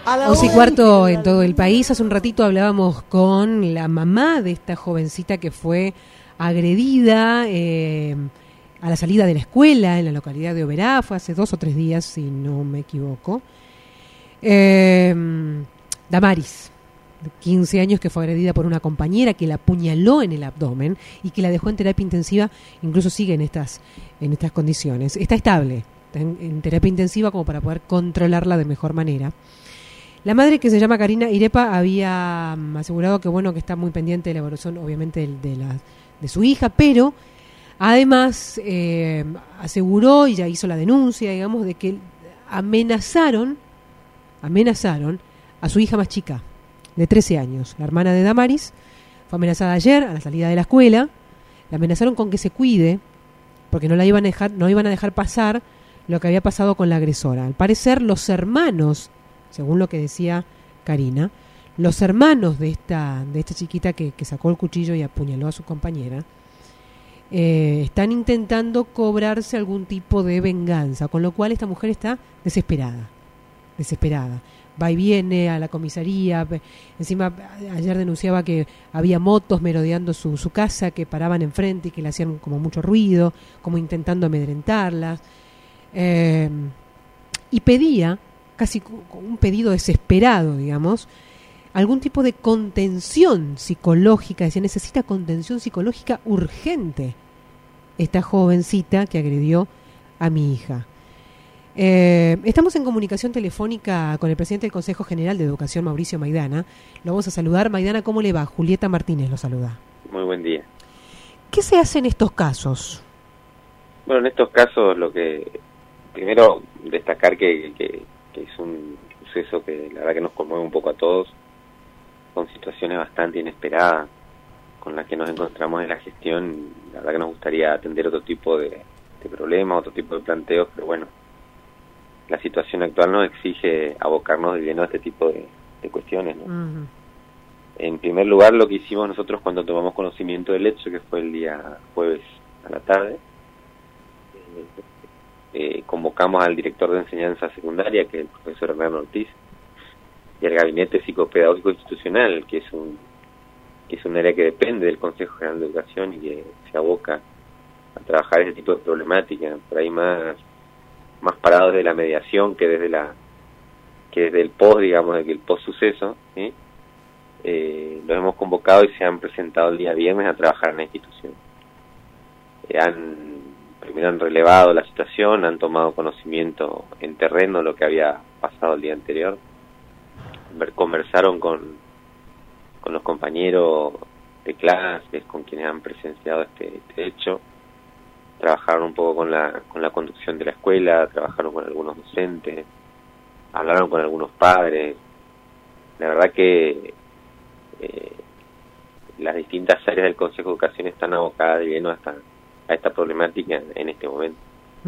11:15 en todo el país. Hace un ratito hablábamos con la mamá de esta jovencita que fue agredida a la salida de la escuela en la localidad de Oberá. Fue hace 2 o 3 días, si no me equivoco. Damaris, de 15 años, que fue agredida por una compañera que la apuñaló en el abdomen y que la dejó en terapia intensiva. Incluso sigue en estas condiciones. Está estable, está en terapia intensiva como para poder controlarla de mejor manera. La madre, que se llama Karina Irepa, había asegurado que que está muy pendiente de la evolución, obviamente, de su hija, pero además aseguró, y ya hizo la denuncia, digamos, de que amenazaron a su hija más chica, de 13 años. La hermana de Damaris fue amenazada ayer a la salida de la escuela. La amenazaron con que se cuide, porque no iban a dejar pasar lo que había pasado con la agresora. Al parecer, los hermanos, según lo que decía Karina, los hermanos de esta chiquita que sacó el cuchillo y apuñaló a su compañera, están intentando cobrarse algún tipo de venganza, con lo cual esta mujer está desesperada. Va y viene a la comisaría. Encima, ayer denunciaba que había motos merodeando su casa, que paraban enfrente y que le hacían como mucho ruido, como intentando amedrentarlas, y pedía, casi un pedido desesperado, digamos, algún tipo de contención psicológica. Decía, necesita contención psicológica urgente esta jovencita que agredió a mi hija. Estamos en comunicación telefónica con el presidente del Consejo General de Educación, Mauricio Maidana. Lo vamos a saludar. Maidana, ¿cómo le va? Julieta Martínez lo saluda. Muy buen día. ¿Qué se hace en estos casos? Bueno, en estos casos, lo que primero destacar que es un suceso que la verdad que nos conmueve un poco a todos. Son situaciones bastante inesperadas con las que nos encontramos en la gestión. La verdad que nos gustaría atender otro tipo de problemas, otro tipo de planteos, pero bueno, la situación actual nos exige abocarnos de lleno a este tipo de cuestiones, ¿no? Uh-huh. En primer lugar, lo que hicimos nosotros cuando tomamos conocimiento del hecho, que fue el día jueves a la tarde, convocamos al director de enseñanza secundaria, que es el profesor Hernán Ortiz, y al gabinete psicopedagógico institucional, que es un área que depende del Consejo General de Educación y que se aboca a trabajar ese tipo de problemáticas, por ahí más parados de la mediación que desde el post, digamos, de que el post suceso, ¿sí? Los hemos convocado y se han presentado el día viernes a trabajar en la institución. Primero han relevado la situación, han tomado conocimiento en terreno de lo que había pasado el día anterior, conversaron con los compañeros de clases, con quienes han presenciado este hecho, trabajaron un poco con la conducción de la escuela, trabajaron con algunos docentes, hablaron con algunos padres. La verdad que las distintas áreas del Consejo de Educación están abocadas de lleno a esta problemática en este momento.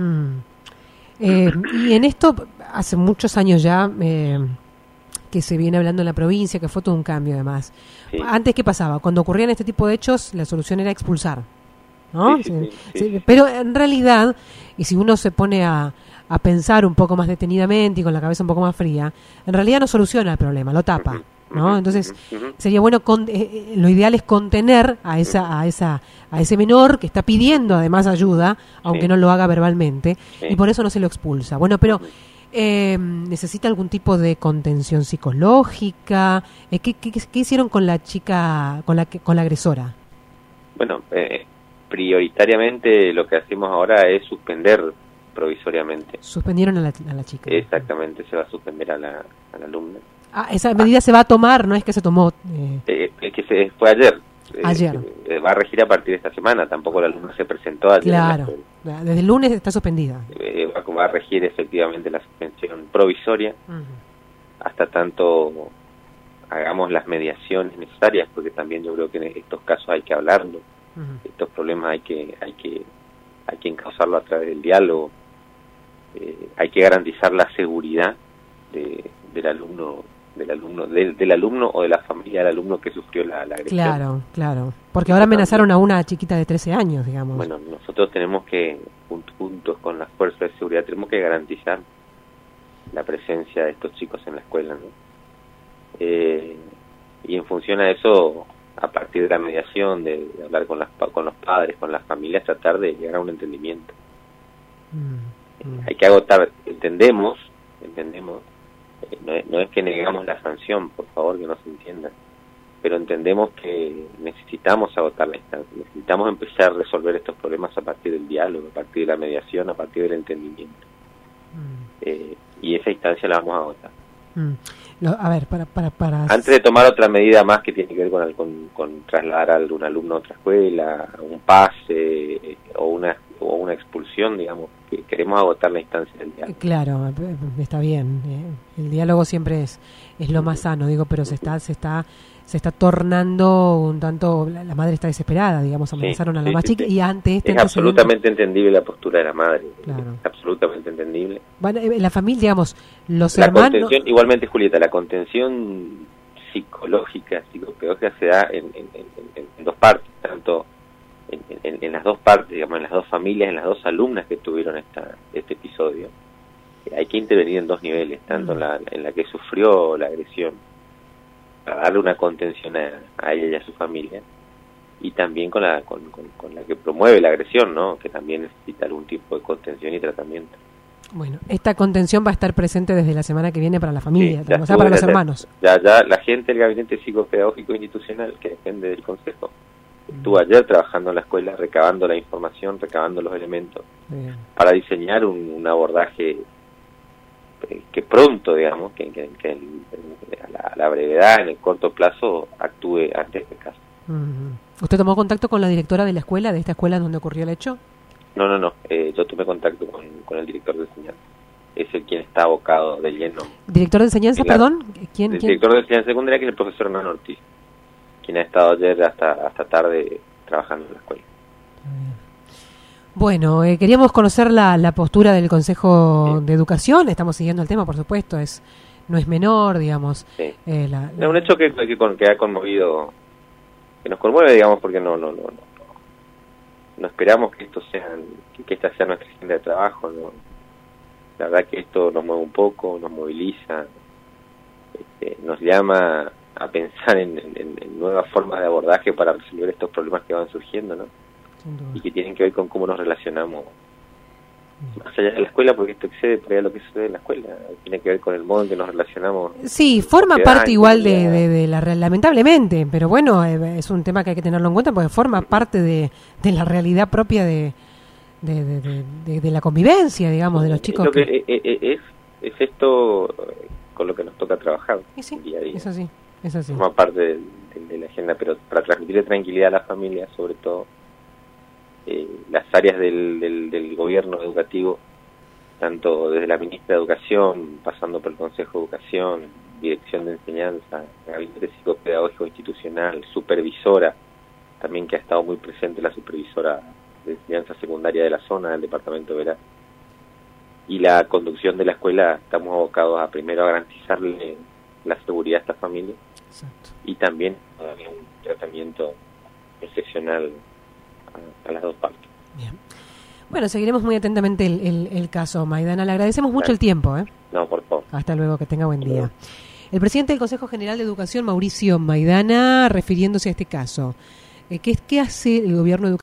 Y en esto, hace muchos años ya que se viene hablando en la provincia, que fue todo un cambio además. Sí. Antes, ¿qué pasaba? Cuando ocurrían este tipo de hechos, la solución era expulsar, ¿no? Sí. Pero en realidad, y si uno se pone a pensar un poco más detenidamente y con la cabeza un poco más fría, en realidad no soluciona el problema, lo tapa, ¿no? Entonces sería bueno, lo ideal es contener a ese menor que está pidiendo además ayuda, aunque no lo haga verbalmente, y por eso no se lo expulsa. Bueno, pero ¿necesita algún tipo de contención psicológica? ¿Qué hicieron con la chica, con la agresora? Bueno, prioritariamente lo que hacemos ahora es suspender provisoriamente. ¿Suspendieron a la chica? Exactamente, se va a suspender a la alumna. Esa medida se va a tomar, no es que se tomó. Es que fue ayer. Ayer. Va a regir a partir de esta semana, tampoco la alumna se presentó ayer. Claro, desde el lunes está suspendida. Va a regir efectivamente la suspensión provisoria, hasta tanto hagamos las mediaciones necesarias, porque también yo creo que en estos casos hay que hablarlo. Estos problemas hay que encauzarlo a través del diálogo. Hay que garantizar la seguridad del alumno o de la familia del alumno que sufrió la agresión. Claro, porque ahora amenazaron a una chiquita de 13 años, digamos. Bueno, nosotros tenemos que, juntos con las fuerzas de seguridad, tenemos que garantizar la presencia de estos chicos en la escuela, ¿no? y en función a eso, a partir de la mediación, de hablar con los padres, con las familias, tratar de llegar a un entendimiento. Hay que agotar, entendemos, no es que negamos la sanción, por favor, que no se entienda, pero entendemos que necesitamos agotar la instancia, necesitamos empezar a resolver estos problemas a partir del diálogo, a partir de la mediación, a partir del entendimiento. Y esa instancia la vamos a agotar. A ver, para antes de tomar otra medida más que tiene que ver con trasladar a algún alumno a otra escuela, un pase o una expulsión, digamos, que queremos agotar la instancia del diálogo. Claro, está bien. El diálogo siempre es lo más sano, digo, pero se está tornando un tanto, la madre está desesperada, digamos, amenazaron a la más chica y ante este es absolutamente entendible la postura de la madre, claro. Es absolutamente entendible. Bueno, la familia, digamos, los la hermanos... Contención, igualmente, Julieta, la contención psicológica, psicopedagógica se da en dos partes, tanto en las dos partes, digamos, en las dos familias, en las dos alumnas que tuvieron este episodio. Hay que intervenir en dos niveles, tanto en la que sufrió la agresión, para darle una contención a ella y a su familia, y también con la que promueve la agresión, ¿no? Que también necesita algún tipo de contención y tratamiento. Bueno, esta contención va a estar presente desde la semana que viene para la familia, sí, o sea, para los hermanos. Ya la gente del Gabinete Psicopedagógico Institucional, que depende del Consejo, estuvo ayer trabajando en la escuela, recabando la información, recabando los elementos, para diseñar un abordaje que pronto, digamos, que a la brevedad, en el corto plazo, actúe ante este caso. ¿Usted tomó contacto con la directora de la escuela, de esta escuela donde ocurrió el hecho? No, yo tomé contacto con el director de enseñanza. Es el quien está abocado de lleno. ¿Director de enseñanza, perdón? ¿Quién? El director de enseñanza secundaria, que es el profesor Hernán Ortiz, quien ha estado ayer hasta tarde trabajando en la escuela. Bueno, queríamos conocer la postura del Consejo de Educación. Estamos siguiendo el tema, por supuesto, no es menor, digamos. Sí. Es un hecho que ha conmovido, que nos conmueve, digamos, porque no esperamos que que esta sea nuestra agenda de trabajo, ¿no? La verdad que esto nos mueve un poco, nos moviliza, nos llama a pensar en nuevas formas de abordaje para resolver estos problemas que van surgiendo, ¿no? Y que tienen que ver con cómo nos relacionamos más allá de la escuela, porque esto excede por allá lo que sucede en la escuela, tiene que ver con el modo en que nos relacionamos. Sí, forma parte igual de la lamentablemente, pero bueno, es un tema que hay que tenerlo en cuenta porque forma parte de la realidad propia de la convivencia, digamos, de los chicos. Es esto con lo que nos toca trabajar día a día. Es así. Forma parte de la agenda, pero para transmitirle tranquilidad a las familias, sobre todo, las áreas del gobierno educativo, tanto desde la ministra de Educación, pasando por el Consejo de Educación, Dirección de Enseñanza, Gabinete Psicopedagógico Institucional, supervisora, también que ha estado muy presente la supervisora de enseñanza secundaria de la zona, del departamento de Verá, y la conducción de la escuela, estamos abocados a primero a garantizarle la seguridad a esta familia. Exacto. Y también un tratamiento excepcional a las dos partes. Bien. Bueno, seguiremos muy atentamente el caso, Maidana. Le agradecemos mucho el tiempo. No, por favor. Hasta luego, que tenga buen día. El presidente del Consejo General de Educación, Mauricio Maidana, refiriéndose a este caso. ¿Qué hace el gobierno educativo?